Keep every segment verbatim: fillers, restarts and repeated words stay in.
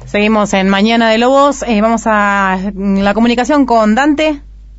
Seguimos en Mañana de Lobos. Eh, vamos a la comunicación con Dante.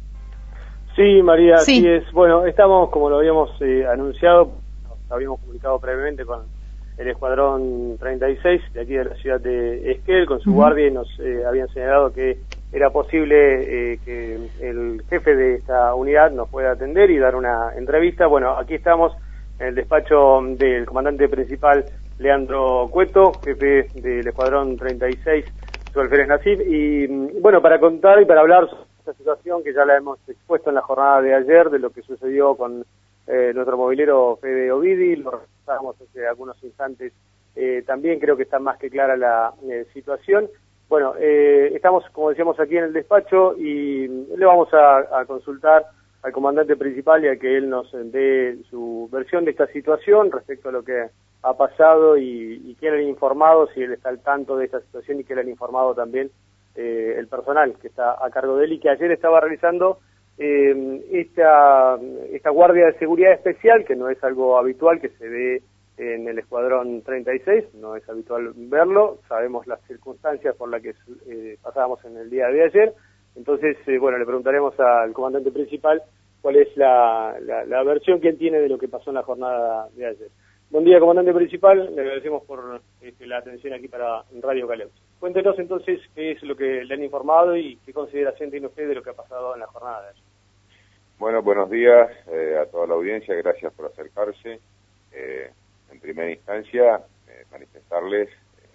Sí, María, sí. así es. Bueno, estamos, como lo habíamos eh, anunciado, nos habíamos comunicado previamente con el Escuadrón treinta y seis de aquí de la ciudad de Esquel, con su uh-huh. guardia, y nos eh, habían señalado que era posible eh, que el jefe de esta unidad nos pueda atender y dar una entrevista. Bueno, aquí estamos en el despacho del comandante principal Leandro Cueto, jefe del Escuadrón treinta y seis, su alférez Nasif, y bueno, para contar y para hablar sobre esta situación que ya la hemos expuesto en la jornada de ayer, de lo que sucedió con eh, nuestro movilero Fede Ovidi, lo reportábamos hace algunos instantes, eh, también creo que está más que clara la eh, situación. Bueno, eh, estamos, como decíamos, aquí en el despacho y le vamos a, a consultar al comandante principal y a que él nos dé su versión de esta situación respecto a lo que ha pasado y, y qué le han informado, si él está al tanto de esta situación y qué le han informado también eh, el personal que está a cargo de él y que ayer estaba realizando eh, esta, esta guardia de seguridad especial, que no es algo habitual que se ve en el Escuadrón treinta y seis, no es habitual verlo, sabemos las circunstancias por las que eh, pasábamos en el día de ayer, entonces, eh, bueno, le preguntaremos al comandante principal cuál es la, la, la versión que él tiene de lo que pasó en la jornada de ayer. Buen día, comandante principal, le agradecemos por este, la atención aquí para Radio Caleuche. Cuéntenos entonces qué es lo que le han informado y qué consideración tiene usted de lo que ha pasado en la jornada de ayer. Bueno, buenos días eh, a toda la audiencia, gracias por acercarse. Eh, en primera instancia, eh, manifestarles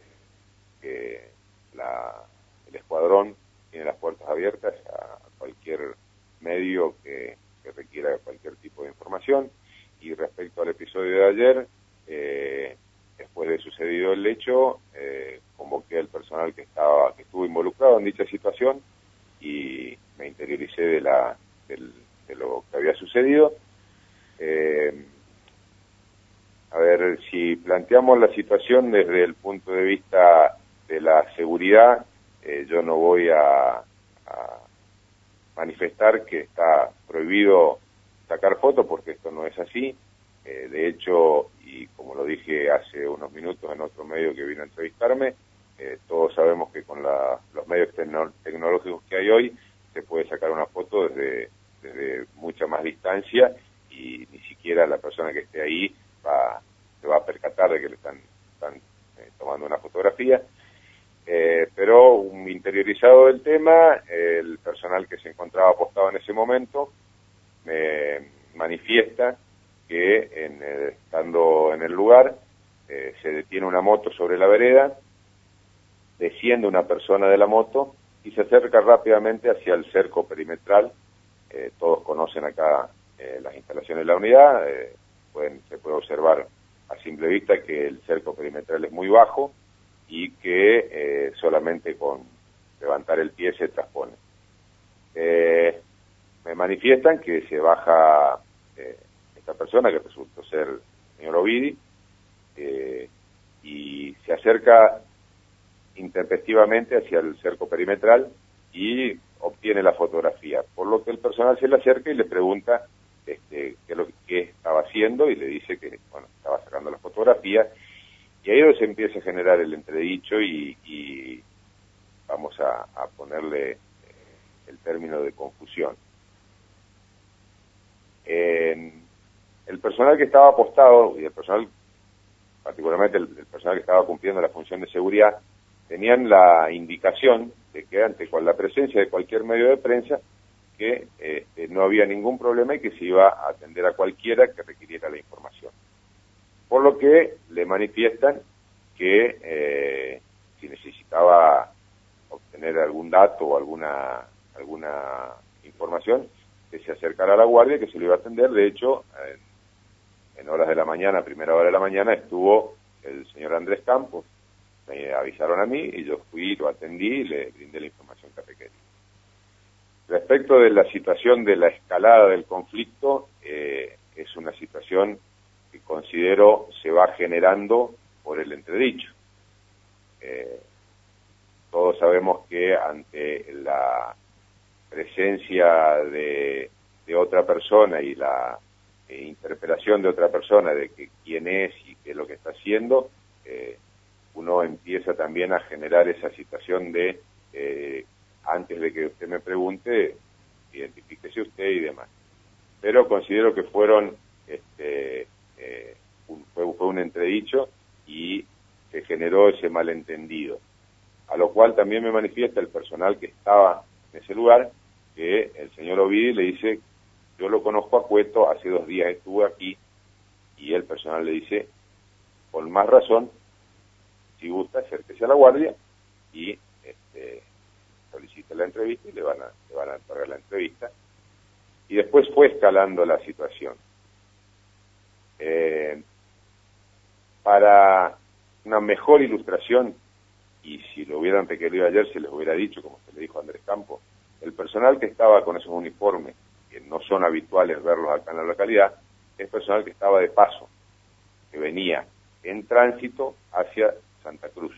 eh, que la, el escuadrón tiene las puertas abiertas a cualquier medio que, que requiera cualquier tipo de información. Y respecto al episodio de ayer, eh, después de sucedido el hecho, eh, convoqué al personal que estaba que estuvo involucrado en dicha situación y me interioricé de la del, de lo que había sucedido. Eh, a ver, si planteamos la situación desde el punto de vista de la seguridad, eh, yo no voy a, a manifestar que está prohibido sacar fotos, porque esto no es así. Eh, de hecho, y como lo dije hace unos minutos en otro medio que vino a entrevistarme, eh, todos sabemos que con la, los medios tecno tecnológicos que hay hoy se puede sacar una foto desde, desde mucha más distancia y ni siquiera la persona que esté ahí va, se va a percatar de que le están, están eh, tomando una fotografía. Eh, pero un interiorizado del tema, eh, el personal que se encontraba apostado en ese momento me manifiesta que en, eh, estando en el lugar eh, se detiene una moto sobre la vereda, desciende una persona de la moto y se acerca rápidamente hacia el cerco perimetral. Eh, todos conocen acá eh, las instalaciones de la unidad, eh, pueden, se puede observar a simple vista que el cerco perimetral es muy bajo y que eh, solamente con levantar el pie se transpone. Eh, me manifiestan que se baja eh, esta persona, que resultó ser el señor Ovidi, eh, y se acerca intempestivamente hacia el cerco perimetral y obtiene la fotografía, por lo que el personal se le acerca y le pregunta este, qué, lo, qué estaba haciendo, y le dice que bueno, estaba sacando la fotografía. Y ahí es donde se empieza a generar el entredicho y, y vamos a, a ponerle eh, el término de confusión. Eh, el personal que estaba apostado, y el personal, particularmente el, el personal que estaba cumpliendo la función de seguridad, tenían la indicación de que ante con la presencia de cualquier medio de prensa, que eh, no había ningún problema y que se iba a atender a cualquiera que requiriera la información. Por lo que le manifiestan que eh, si necesitaba obtener algún dato o alguna alguna información, que se acercara a la guardia, que se lo iba a atender. De hecho, en, en horas de la mañana, primera hora de la mañana, estuvo el señor Andrés Campos, me avisaron a mí y yo fui, lo atendí y le brindé la información que requería. Respecto de la situación de la escalada del conflicto, eh, es una situación que considero se va generando por el entredicho. Eh, todos sabemos que ante la presencia de, de otra persona y la eh, interpelación de otra persona de que quién es y qué es lo que está haciendo, eh, uno empieza también a generar esa situación de, eh, antes de que usted me pregunte, identifíquese usted y demás. Pero considero que fueron, este, eh, un, fue, fue un entredicho y se generó ese malentendido. A lo cual también me manifiesta el personal que estaba en ese lugar, que el señor Ovidi le dice, yo lo conozco a Cueto, hace dos días estuve aquí, y el personal le dice, con más razón, si gusta, acérquese a la guardia y este, solicite la entrevista y le van a, le van a otorgar la entrevista. Y después fue escalando la situación. Eh, para una mejor ilustración, y si lo hubieran requerido ayer se les hubiera dicho, como se le dijo a Andrés Campos, el personal que estaba con esos uniformes, que no son habituales verlos acá en la localidad, es personal que estaba de paso, que venía en tránsito hacia Santa Cruz.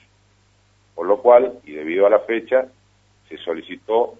Por lo cual, y debido a la fecha, se solicitó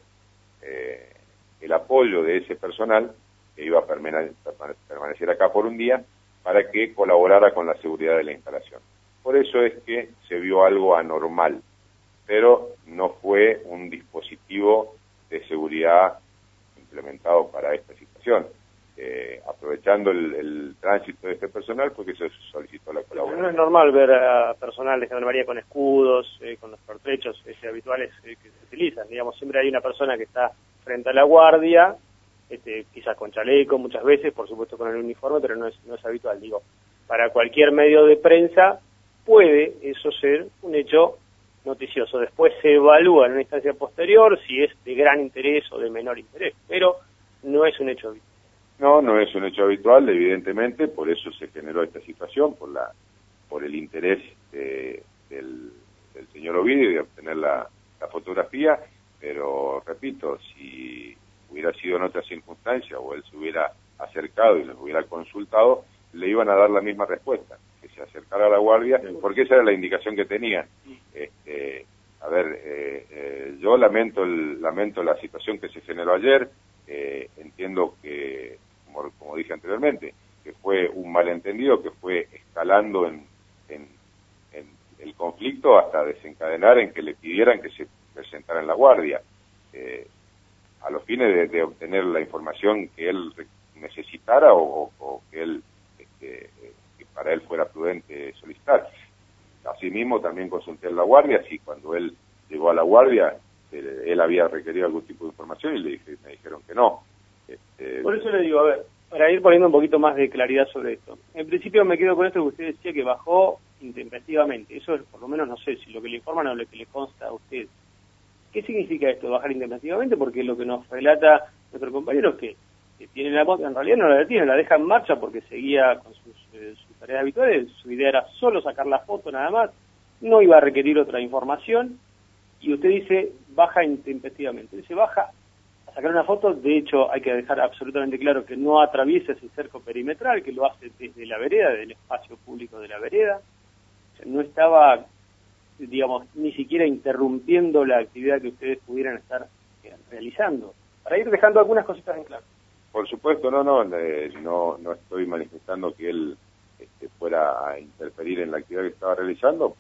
eh, el apoyo de ese personal que iba a permane- permanecer acá por un día para que colaborara con la seguridad de la instalación. Por eso es que se vio algo anormal, pero no fue un dispositivo de seguridad implementado para esta situación. Eh, aprovechando el, el tránsito de este personal, porque se solicitó la colaboración. No es normal ver a personal de Gendarmería con escudos, eh, con los pertrechos eh, habituales eh, que se utilizan. Digamos, siempre hay una persona que está frente a la guardia, este, quizás con chaleco muchas veces, por supuesto con el uniforme, pero no es, no es habitual. Digo, para cualquier medio de prensa puede eso ser un hecho noticioso. Después se evalúa en una instancia posterior si es de gran interés o de menor interés, pero no es un hecho habitual. No, no es un hecho habitual, evidentemente, por eso se generó esta situación, por la por el interés eh, del, del señor Ovidi de obtener la, la fotografía, pero repito, si hubiera sido en otra circunstancia o él se hubiera acercado y les hubiera consultado, le iban a dar la misma respuesta, que se acercara a la guardia, porque esa era la indicación que tenía. Este, a ver, eh, eh, yo lamento el, lamento la situación que se generó ayer, eh, entiendo que Como, como dije anteriormente, que fue un malentendido que fue escalando en, en, en el conflicto hasta desencadenar en que le pidieran que se presentara en la guardia, eh, a los fines de, de obtener la información que él necesitara o, o que él este, que para él fuera prudente solicitar. Asimismo, también consulté en la guardia, si cuando él llegó a la guardia, eh, él había requerido algún tipo de información y le dije, me dijeron que no. Este, Por eso le digo, a ver, para ir poniendo un poquito más de claridad sobre esto. En principio me quedo con esto que usted decía que bajó intempestivamente. Eso es, por lo menos, no sé si lo que le informan o lo que le consta a usted. ¿Qué significa esto, bajar intempestivamente? Porque lo que nos relata nuestro compañero es que, que tiene la moto, en realidad no la detiene, la deja en marcha porque seguía con sus, eh, sus tareas habituales. Su idea era solo sacar la foto nada más, no iba a requerir otra información. Y usted dice, baja intempestivamente. Dice, baja a sacar una foto. De hecho, hay que dejar absolutamente claro que no atraviesa ese cerco perimetral, que lo hace desde la vereda, del espacio público de la vereda. O sea, no estaba, digamos, ni siquiera interrumpiendo la actividad que ustedes pudieran estar eh, realizando. Para ir dejando algunas cositas en claro. Por supuesto, no, no, eh, no, no estoy manifestando que él este, fuera a interferir en la actividad que estaba realizando.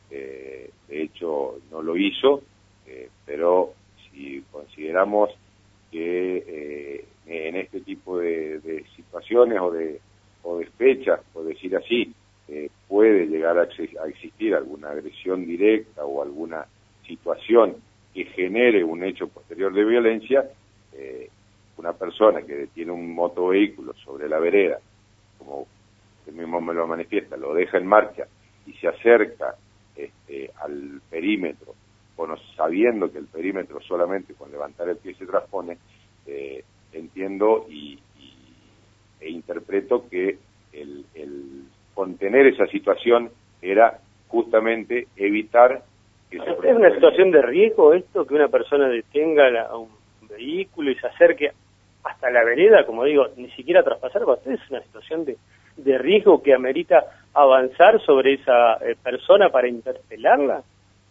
Eh, de hecho, no lo hizo, eh, pero si consideramos que eh, en este tipo de, de situaciones o de, o de fechas, por decir así, eh, puede llegar a, a existir alguna agresión directa o alguna situación que genere un hecho posterior de violencia, eh, una persona que detiene un motovehículo sobre la vereda, como usted mismo me lo manifiesta, lo deja en marcha y se acerca este, al perímetro, bueno, sabiendo que el perímetro solamente con levantar el pie se transpone, eh, entiendo y, y, e interpreto que el, el contener esa situación era justamente evitar que se... ¿Es una situación de riesgo esto, que una persona detenga la, un vehículo y se acerque hasta la vereda, como digo, ni siquiera traspasar? ¿Para usted es una situación de, de riesgo que amerita avanzar sobre esa eh, persona para interpelarla?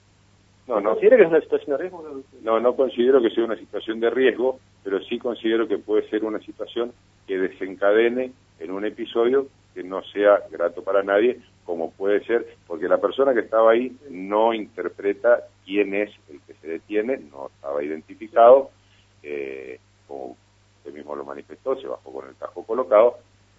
No, no. ¿Considera que es una situación de riesgo? No, no considero que sea una situación de riesgo, pero sí considero que puede ser una situación que desencadene en un episodio que no sea grato para nadie, como puede ser, porque la persona que estaba ahí no interpreta quién es el que se detiene, no estaba identificado, eh, como usted mismo lo manifestó, se bajó con el casco colocado,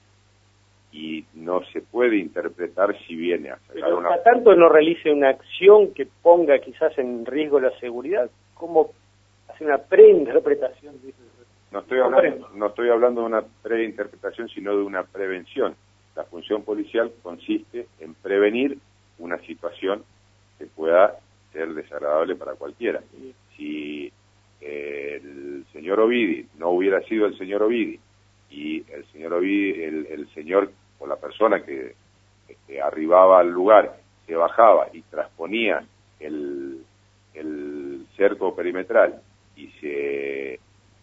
y no se puede interpretar si viene a sacar Pero una... hasta tanto no realice una acción que ponga quizás en riesgo la seguridad, ¿cómo hacer una preinterpretación? No estoy hablando, no estoy hablando de una preinterpretación, sino de una prevención. La función policial consiste en prevenir una situación que pueda ser desagradable para cualquiera. Si eh, el señor Ovidi no hubiera sido el señor Ovidi, y el señor Ovidi, el, el señor o la persona que este, arribaba al lugar, se bajaba y trasponía el, el cerco perimetral y se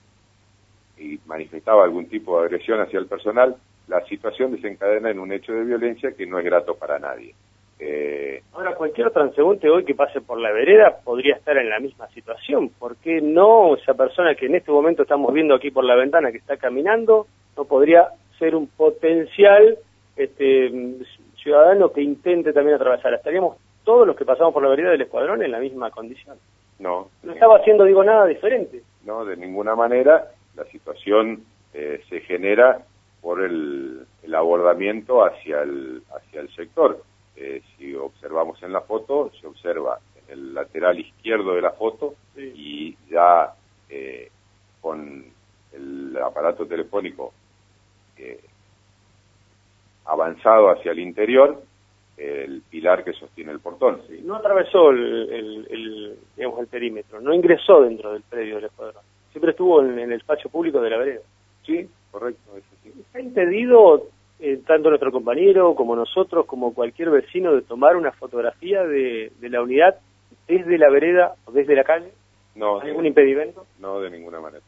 y manifestaba algún tipo de agresión hacia el personal, la situación desencadena en un hecho de violencia que no es grato para nadie. Eh, Ahora, cualquier transeúnte hoy que pase por la vereda podría estar en la misma situación. ¿Por qué no esa persona que en este momento estamos viendo aquí por la ventana que está caminando no podría ser un potencial este, ciudadano que intente también atravesar? Estaríamos todos los que pasamos por la vereda del Escuadrón en la misma condición. no, No estaba haciendo, digo, nada diferente. no, de ninguna manera. La situación eh, se genera por el, el abordamiento hacia el, hacia el sector. Eh, si observamos en la foto, se observa en el lateral izquierdo de la foto, sí, y ya eh, con el aparato telefónico eh, avanzado hacia el interior, el pilar que sostiene el portón. Sí, no atravesó el, el, el, digamos, el perímetro, no ingresó dentro del predio del Escuadrón. Siempre estuvo en, en el espacio público de la vereda. Sí, correcto, eso sí. ¿Está impedido eh, tanto nuestro compañero como nosotros, como cualquier vecino, de tomar una fotografía de, de la unidad desde la vereda o desde la calle? No. ¿Hay algún impedimento? No, de ninguna manera.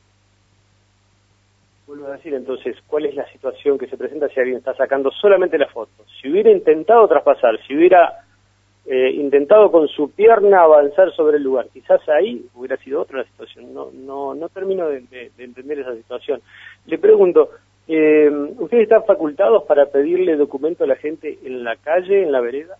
Vuelvo a decir, entonces, ¿cuál es la situación que se presenta si alguien está sacando solamente la foto? Si hubiera intentado traspasar, si hubiera eh, intentado con su pierna avanzar sobre el lugar, quizás ahí hubiera sido otra la situación. No no no termino de, de, de entender esa situación. Le pregunto, eh, ¿ustedes están facultados para pedirle documento a la gente en la calle, en la vereda?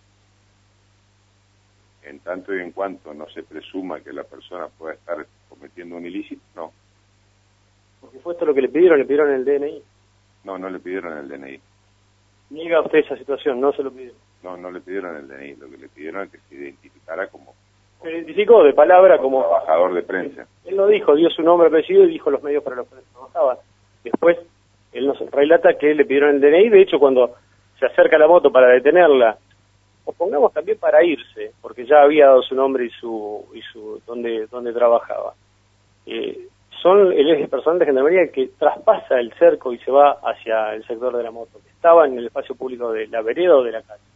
En tanto y en cuanto no se presuma que la persona pueda estar cometiendo un ilícito, no. Porque fue esto lo que le pidieron, le pidieron el D N I. No, no le pidieron el D N I. Niega usted esa situación, no se lo pidieron. No, no le pidieron el D N I, lo que le pidieron es que se identificara como... Se identificó de palabra como... trabajador de prensa. Él lo dijo, dio su nombre, apellido y dijo los medios para los que trabajaban. Después, él nos relata que le pidieron el D N I, de hecho cuando se acerca la moto para detenerla, o pongamos también para irse, porque ya había dado su nombre y su y su donde donde trabajaba. Eh, son el personal de Gendarmería que traspasa el cerco y se va hacia el sector de la moto, que estaba en el espacio público de la vereda o de la calle.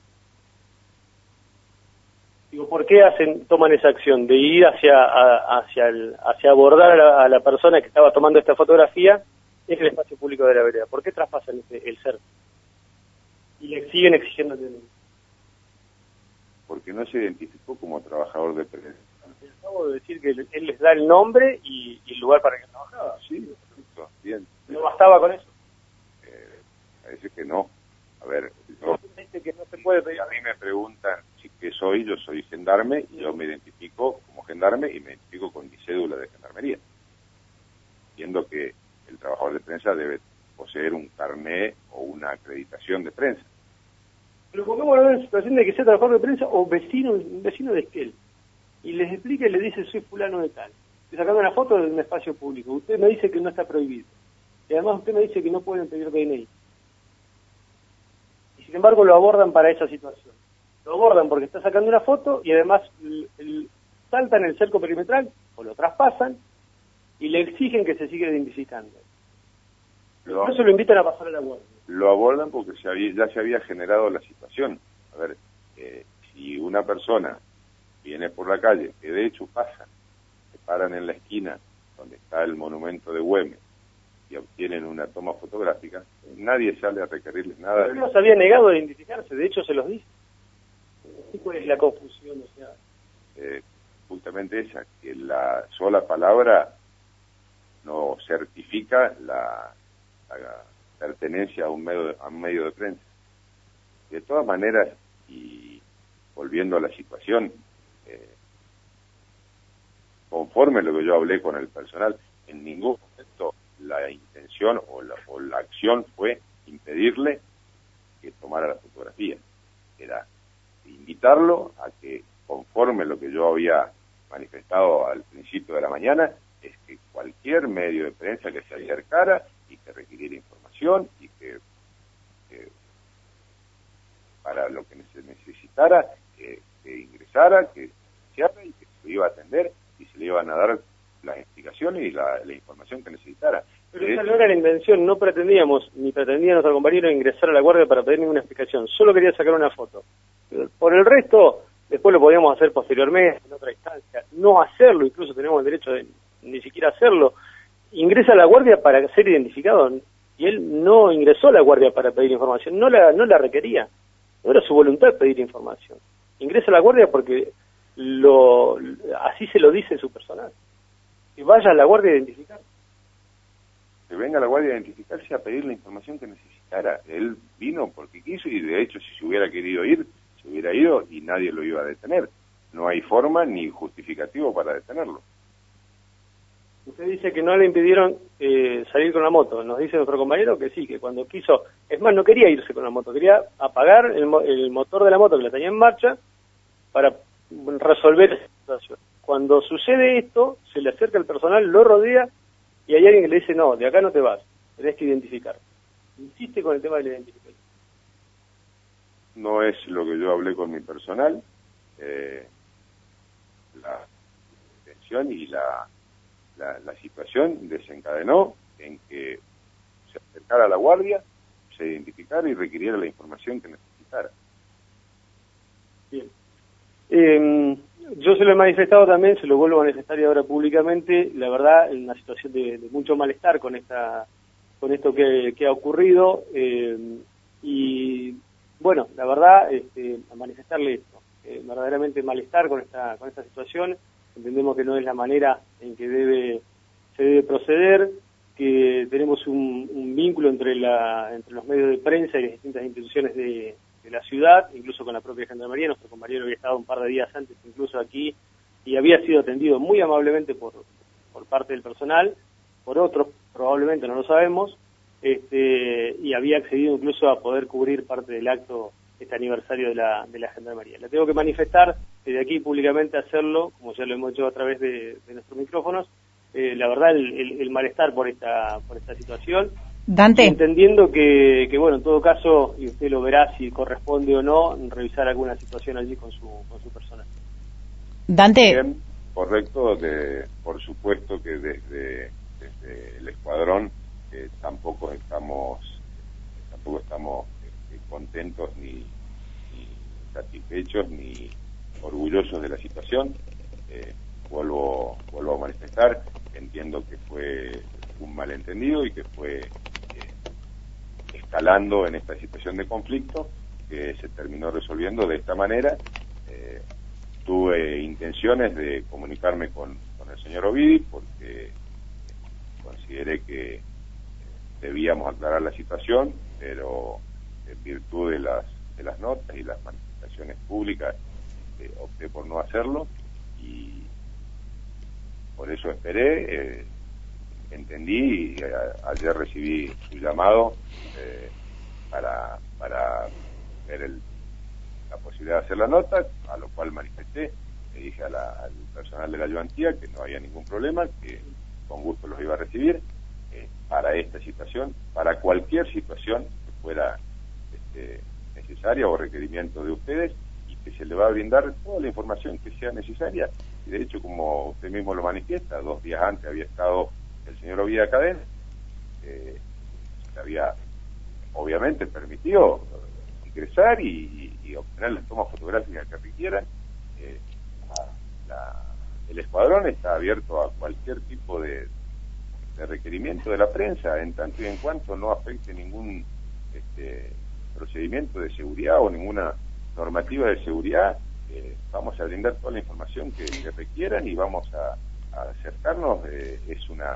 Digo, ¿por qué hacen toman esa acción de ir hacia a, hacia el, hacia abordar a la, a la persona que estaba tomando esta fotografía en el espacio público de la vereda? ¿Por qué traspasan ese, el cerco? Y le siguen exigiendo el D N I. Porque no se identificó como trabajador de prensa. Acabo de decir que él les da el nombre y, y el lugar para que trabajaba. Sí, perfecto, bien. ¿No bastaba con eso? Eh, parece que no. A ver, yo, dice que no se puede pedir. A mí me preguntan si qué soy, yo soy gendarme, y yo me identifico como gendarme y me identifico con mi cédula de gendarmería. Viendo que el trabajador de prensa debe poseer un carné o una acreditación de prensa. Pero pongámonos en la situación de que sea trabajador de prensa o vecino, vecino de Esquel. Y les explica y le dice, soy fulano de tal. Estoy sacando una foto de un espacio público. Usted me dice que no está prohibido. Y además usted me dice que no pueden pedir D N I. Y sin embargo lo abordan para esa situación. Lo abordan porque está sacando una foto y además el, el, saltan el cerco perimetral o lo traspasan y le exigen que se siga identificando. Lo, Por eso lo invitan a pasar a la guardia. Lo abordan porque se había, ya se había generado la situación. A ver, eh, si una persona viene por la calle, que de hecho pasa, se paran en la esquina donde está el monumento de Güemes y obtienen una toma fotográfica, nadie sale a requerirles nada. Pero no se había negado a identificarse, de hecho se los dice. ¿Cuál es la confusión? O sea, eh, justamente esa, que la sola palabra no certifica la, la pertenencia a un medio de, a un medio de prensa. De todas maneras, y volviendo a la situación, eh, conforme lo que yo hablé con el personal, en ningún momento la intención o la, o la acción fue impedirle que tomara la fotografía. Era invitarlo a que, conforme lo que yo había manifestado al principio de la mañana, es que cualquier medio de prensa que se acercara y que requiriera información y que, que para lo que se necesitara, que, que ingresara, que se haga y que se lo iba a atender y se le iban a dar las explicaciones y la, la información que necesitara. Pero esa no era la intención, no pretendíamos, ni pretendía nuestro compañero ingresar a la guardia para pedir ninguna explicación, solo quería sacar una foto. Por el resto, después lo podíamos hacer posteriormente, en otra instancia, no hacerlo, incluso tenemos el derecho de ni siquiera hacerlo. Ingresa a la guardia para ser identificado, y él no ingresó a la guardia para pedir información, no la, no la requería, no era su voluntad pedir información. Ingresa a la guardia porque lo así se lo dice su personal, que vaya a la guardia a identificar. Que venga a la guardia a identificarse a pedir la información que necesitara. Él vino porque quiso y de hecho si se hubiera querido ir, se hubiera ido y nadie lo iba a detener. No hay forma ni justificativo para detenerlo. Usted dice que no le impidieron eh, salir con la moto. Nos dice nuestro compañero que sí, que cuando quiso, es más, no quería irse con la moto, quería apagar el, mo el motor de la moto que la tenía en marcha para resolver esa situación. Cuando sucede esto, se le acerca el personal, lo rodea y hay alguien que le dice, no, de acá no te vas, tenés que identificar. Insiste con el tema de la identificación. No es lo que yo hablé con mi personal. Eh, la intención y la, la, la situación desencadenó en que se acercara a la guardia, se identificara y requiriera la información que necesitara. Bien. Eh, yo se lo he manifestado también, se lo vuelvo a manifestar y ahora públicamente, la verdad, en una situación de, de mucho malestar con esta con esto que, que ha ocurrido, eh, y bueno, la verdad, este, a manifestarle esto, eh, verdaderamente malestar con esta con esta situación. Entendemos que no es la manera en que debe se debe proceder, que tenemos un, un vínculo entre la entre los medios de prensa y las distintas instituciones de, de la ciudad, incluso con la propia Gendarmería. Nuestro compañero había estado un par de días antes incluso aquí y había sido atendido muy amablemente por, por parte del personal, por otros probablemente no lo sabemos, este, y había accedido incluso a poder cubrir parte del acto, este aniversario de la, de la Gendarmería. Le tengo que manifestar desde aquí públicamente hacerlo, como ya lo hemos hecho a través de, de nuestros micrófonos, eh, la verdad el, el, el malestar por esta por esta situación. Dante. Entendiendo que, que, bueno, en todo caso, y usted lo verá si corresponde o no, revisar alguna situación allí con su con su personal. Dante. Bien, correcto, de, por supuesto que desde, desde el escuadrón eh, tampoco estamos tampoco estamos eh, contentos ni, ni satisfechos ni orgullosos de la situación. Eh, vuelvo vuelvo a manifestar, entiendo que fue un malentendido y que fue eh, escalando en esta situación de conflicto que se terminó resolviendo de esta manera. Eh, tuve intenciones de comunicarme con, con el señor Ovidi porque consideré que eh, debíamos aclarar la situación, pero en virtud de las de las notas y las manifestaciones públicas eh, opté por no hacerlo y por eso esperé. Eh, entendí y a, ayer recibí su llamado eh, para para ver el, la posibilidad de hacer la nota, a lo cual manifesté, le dije a la, al personal de la ayudantía que no había ningún problema, que con gusto los iba a recibir eh, para esta situación, para cualquier situación que fuera este, necesaria o requerimiento de ustedes, y que se le va a brindar toda la información que sea necesaria. Y de hecho, como usted mismo lo manifiesta, dos días antes había estado el señor Ovidi Cadena, eh, le había obviamente permitido ingresar y, y, y obtener las tomas fotográficas que requieran. Eh, la, la, el escuadrón está abierto a cualquier tipo de, de requerimiento de la prensa, en tanto y en cuanto no afecte ningún este, procedimiento de seguridad o ninguna normativa de seguridad. Eh, vamos a brindar toda la información que, que requieran y vamos a, a acercarnos. Eh, es una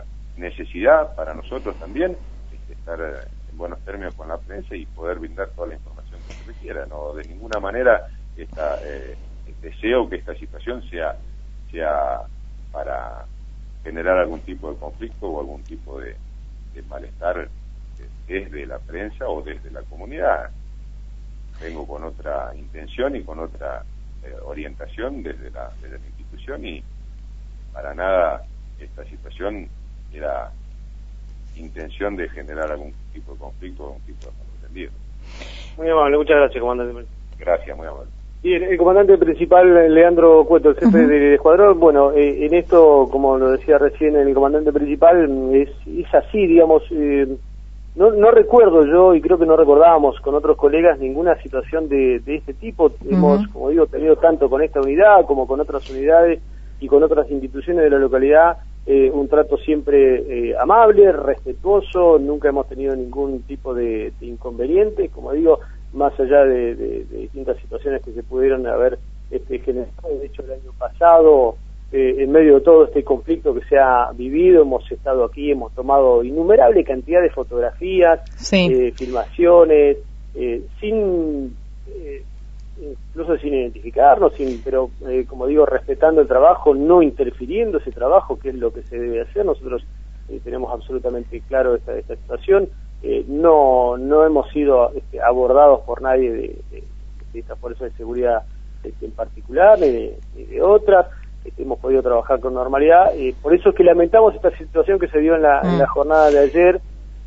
necesidad para nosotros también este, estar en buenos términos con la prensa y poder brindar toda la información se requiera. No, de ninguna manera esta, eh, deseo que esta situación sea, sea para generar algún tipo de conflicto o algún tipo de, de malestar desde la prensa o desde la comunidad. Vengo con otra intención y con otra eh, orientación desde la, desde la institución, y para nada esta situación era intención de generar algún tipo de conflicto o algún tipo de malentendido. Muy amable, muchas gracias, comandante. Gracias, muy amable. Y el, el comandante principal, Leandro Cueto, el jefe uh-huh. del escuadrón, bueno, eh, en esto, como lo decía recién el comandante principal, es, es así, digamos, eh, no, no recuerdo yo, y creo que no recordábamos con otros colegas, ninguna situación de, de este tipo. Uh-huh. Hemos, como digo, tenido tanto con esta unidad como con otras unidades y con otras instituciones de la localidad, eh, un trato siempre eh, amable, respetuoso, nunca hemos tenido ningún tipo de, de inconveniente, como digo, más allá de, de, de distintas situaciones que se pudieron haber este, generado. De hecho, el año pasado, eh, en medio de todo este conflicto que se ha vivido, hemos estado aquí, hemos tomado innumerable cantidad de fotografías, sí. eh, filmaciones, eh, sin... Eh, incluso sin identificarnos, sin, pero eh, como digo, respetando el trabajo, no interfiriendo ese trabajo, que es lo que se debe hacer. Nosotros eh, tenemos absolutamente claro esta, esta situación. Eh, no no hemos sido este, abordados por nadie de, de, de esta fuerza de seguridad este, en particular, ni de, ni de otras. Este, hemos podido trabajar con normalidad. Eh, por eso es que lamentamos esta situación que se dio en la, mm. en la jornada de ayer,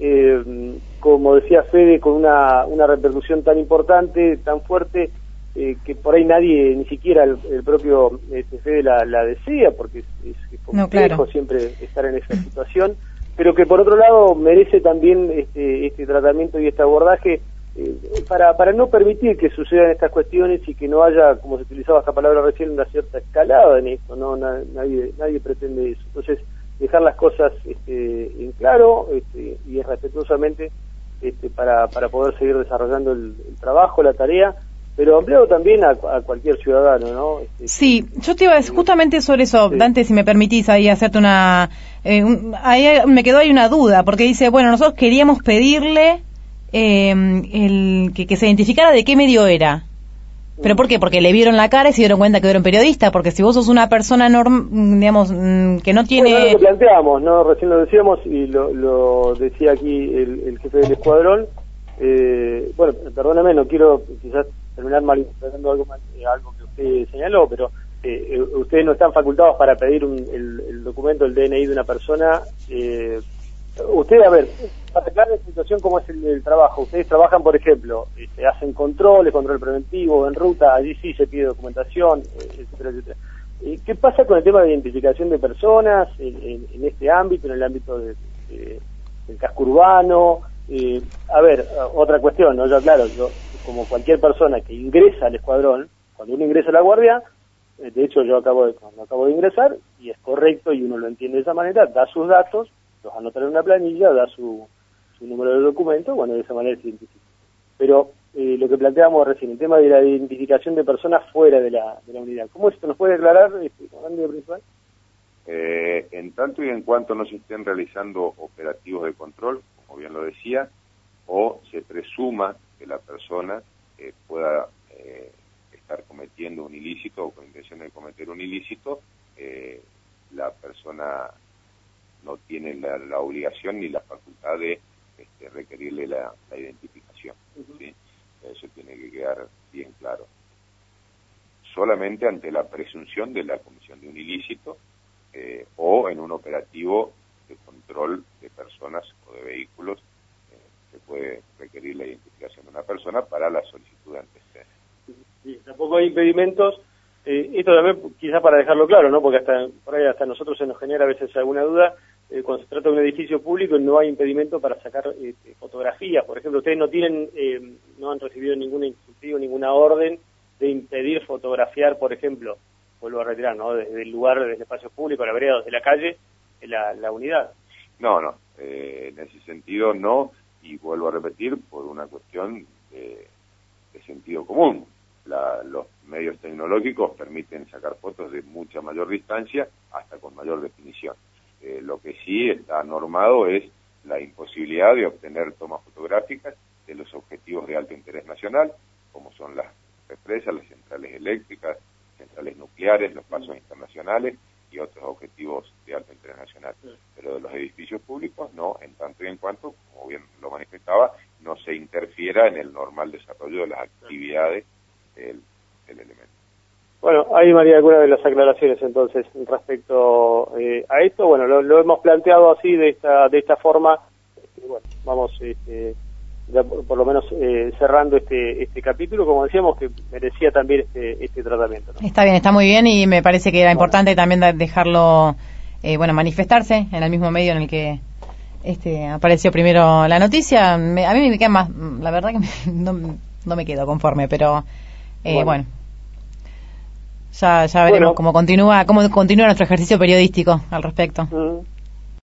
eh, como decía Fede, con una, una repercusión tan importante, tan fuerte, Eh, que por ahí nadie, ni siquiera el, el propio este, Fede la, la desea, porque es, es, es complejo no, claro. siempre estar en esa situación, pero que por otro lado merece también este, este tratamiento y este abordaje eh, para, para no permitir que sucedan estas cuestiones y que no haya, como se utilizaba esta palabra recién, una cierta escalada en esto. No, Na, nadie, nadie pretende eso. Entonces, dejar las cosas este, en claro este, y respetuosamente este, para, para poder seguir desarrollando el, el trabajo, la tarea, pero ampliado también a, a cualquier ciudadano, ¿no? Este, sí, yo te iba a decir justamente sobre eso, sí. Dante, si me permitís ahí hacerte una... Eh, un, ahí me quedó ahí una duda, porque dice, bueno, nosotros queríamos pedirle eh, el, que, que se identificara de qué medio era. ¿Pero por qué? Porque le vieron la cara y se dieron cuenta que era un periodista, porque si vos sos una persona, norm, digamos, que no tiene... Bueno, lo que planteamos, ¿no? Recién lo decíamos y lo, lo decía aquí el, el jefe del escuadrón. Eh, bueno, perdóname, no quiero quizás terminar malinterpretando algo, eh, algo que usted señaló, pero eh, ustedes no están facultados para pedir un, el, el documento, el D N I de una persona. Eh, ustedes, a ver, para aclarar la situación, ¿cómo es el, el trabajo? Ustedes trabajan, por ejemplo, este, hacen controles, control preventivo, en ruta, allí sí se pide documentación, etcétera, etcétera. Eh, ¿Qué pasa con el tema de identificación de personas en, en, en este ámbito, en el ámbito de, de, del casco urbano? Eh, a ver, otra cuestión, ¿no? Yo, claro, yo, como cualquier persona que ingresa al escuadrón, cuando uno ingresa a la guardia, eh, de hecho yo acabo de, cuando acabo de ingresar, y es correcto y uno lo entiende de esa manera, da sus datos, los anota en una planilla, da su, su número de documento, bueno, de esa manera se identifica. Pero eh, lo que planteamos recién, el tema de la identificación de personas fuera de la, de la unidad, ¿cómo esto nos puede aclarar, este, comandante principal? Eh, en tanto y en cuanto no se estén realizando operativos de control, como bien lo decía, o se presuma que la persona eh, pueda eh, estar cometiendo un ilícito o con intención de cometer un ilícito, eh, la persona no tiene la, la obligación ni la facultad de este, requerirle la, la identificación. Uh-huh. ¿Sí? Eso tiene que quedar bien claro. Solamente ante la presunción de la comisión de un ilícito eh, o en un operativo de control de personas o de vehículos, eh, se puede requerir la identificación de una persona para la solicitud de antecedentes. Sí, tampoco hay impedimentos, eh, esto también quizás para dejarlo claro, ¿no? Porque hasta por ahí hasta a nosotros se nos genera a veces alguna duda, eh, cuando se trata de un edificio público no hay impedimento para sacar eh, fotografías. Por ejemplo, ustedes no tienen, eh, no han recibido ningún instructivo, ninguna orden de impedir fotografiar, por ejemplo, vuelvo a retirar, ¿no? Desde el lugar, desde el espacio público, la vereda, desde la calle, la, la unidad. No, no, eh, en ese sentido no, y vuelvo a repetir, por una cuestión de, de sentido común. La, los medios tecnológicos permiten sacar fotos de mucha mayor distancia hasta con mayor definición. Eh, lo que sí está normado es la imposibilidad de obtener tomas fotográficas de los objetivos de alto interés nacional, como son las represas, las centrales eléctricas, centrales nucleares, los pasos internacionales y otros objetivos de alto interés nacional. Pero de los edificios públicos no, en tanto y en cuanto, como bien lo manifestaba, no se interfiera en el normal desarrollo de las actividades del, del elemento. Bueno, ahí María alguna de las aclaraciones entonces respecto eh, a esto. Bueno, lo, lo hemos planteado así de esta de esta forma. Este, bueno, vamos este, ya por, por lo menos eh, cerrando este este capítulo, como decíamos, que merecía también este este tratamiento, ¿no? Está bien, está muy bien y me parece que era bueno. importante también dejarlo, eh, bueno, manifestarse en el mismo medio en el que este apareció primero la noticia. Me, a mí me queda más, la verdad que me, no, no me quedo conforme, pero eh, bueno. bueno. Ya, ya veremos bueno. cómo continúa cómo continúa nuestro ejercicio periodístico al respecto. Mm.